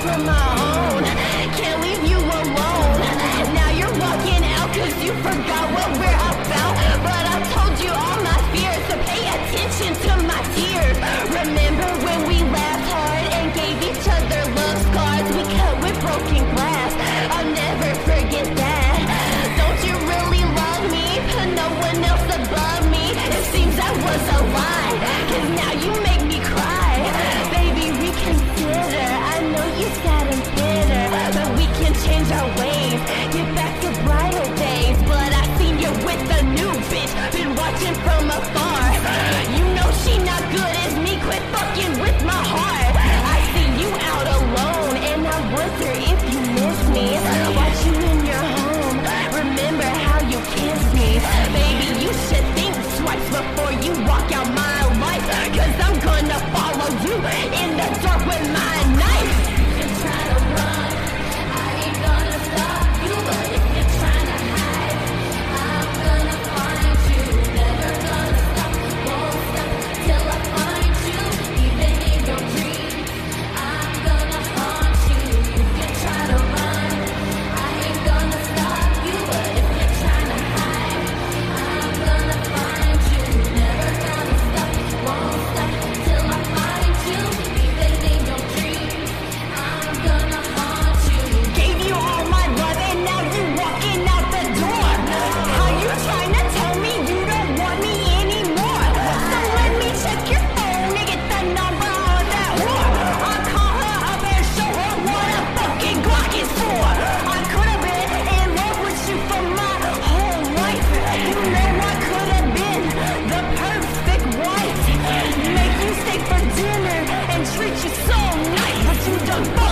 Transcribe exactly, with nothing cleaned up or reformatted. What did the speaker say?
of my own. Can't leave you alone. Now you're walking out cause you forgot what we're about. But I told you all my fears, so pay attention to my tears. Remember when we laughed hard and gave each other love scars? We cut with broken glass, I'll never forget that. Don't you really love me? No one else above me. It seems that was a lie, cause now you make me cry. Baby, reconsider. I know you sad and bitter, but we can change our ways, get back to brighter days. But I seen you with a new bitch, been watching from afar. You know she not good as me, quit fucking with my heart. I see you out alone, and I wonder if you miss me. Watch you in your home, remember how you kissed me. Baby, you should think twice before you walk out my life, cause I'm gonna follow you in the dark with my knife. You can try to run, I ain't gonna stop you, but if you're trying to hide, I'm gonna find you. Never gonna stop, won't stop till I find you. Even in your dreams, I'm gonna haunt you. You can try to run, I ain't gonna stop you, but if you're trying to hide, I'm gonna find you. Never gonna stop, won't stop till I find you. Even in your dreams, I'm gonna haunt you. Gave you all my love and now you walking out the door. How you trying to tell me you don't want me anymore? So let me check your phone and get the number of that whore. I'll call her up and show her what a fucking Glock is for. I could have been in love with you for my whole life. You know I could have been the perfect wife. Make you stay for dinner and treat you so nice, but you done fucked